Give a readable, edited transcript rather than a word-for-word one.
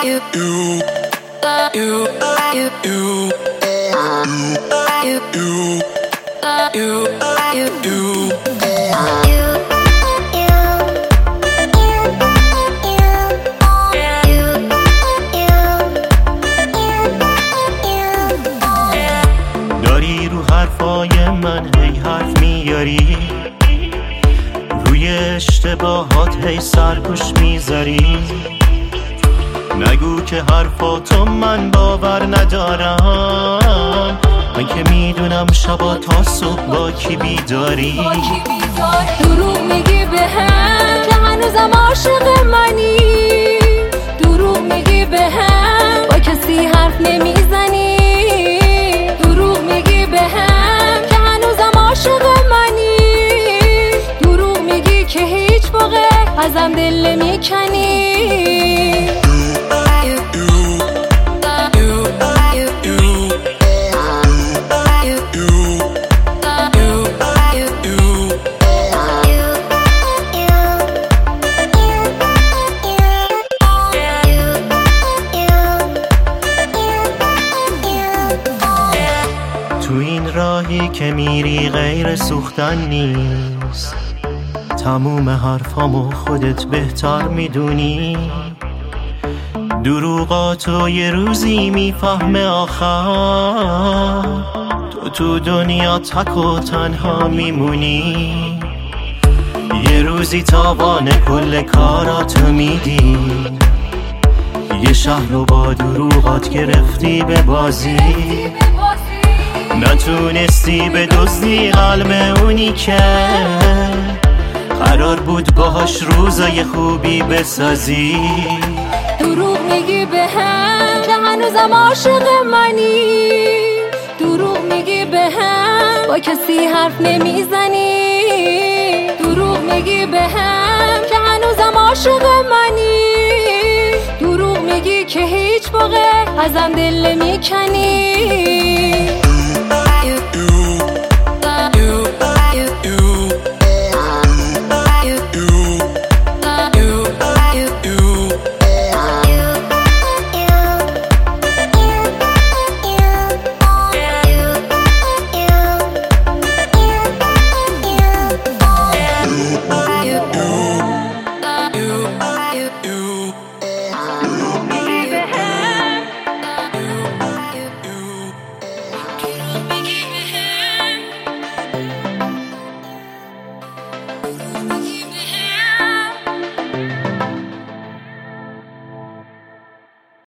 داری رو حرفای من هی حرف میاری، روی اشتباهات هی سرپوش میذاری. نگو که حرفاتو من باور ندارم، من که میدونم شبا تا صبح با کی بیداری. دروغ میگی به هم که هنوزم عاشق منی، دروغ میگی به هم با کسی حرف نمیزنی، دروغ میگی به هم که هنوزم عاشق منی، دروغ میگی که هیچ موقع ازم دل نمیکنی. تو این راهی که میری غیر سوختن نیست، تموم حرفامو خودت بهتر میدونی. دروغاتو یه روزی میفهمه آخر، تو دنیا تک و تنها میمونی. یه روزی تاوان کل کاراتو میدی، یه شهر رو با دروغات گرفتی به بازی. نتونستی به دزدی قلب اونی که قرار بود باهاش روزای خوبی بسازی. دروغ میگی به هم که هنوزم عاشق منی، دروغ میگی به هم با کسی حرف نمیزنی، دروغ میگی به هم که هنوزم عاشق منی، دروغ میگی که هیچ موقع ازم دل نمیکنی. You